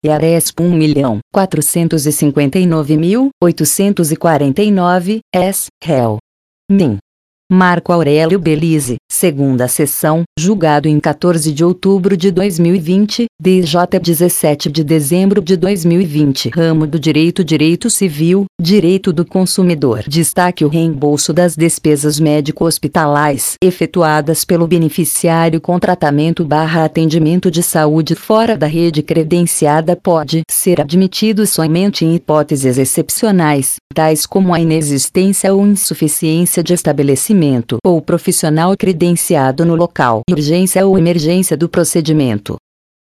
IARESP 1.459.849, S, réu. MIM. Marco Aurélio Belize, segunda sessão, julgado em 14 de outubro de 2020, DJ 17 de dezembro de 2020. Ramo do Direito Civil, Direito do Consumidor. Destaque o reembolso das despesas médico-hospitalares efetuadas pelo beneficiário com tratamento/atendimento de saúde fora da rede credenciada pode ser admitido somente em hipóteses excepcionais, tais como a inexistência ou insuficiência de estabelecimento ou profissional credenciado no local, urgência ou emergência do procedimento,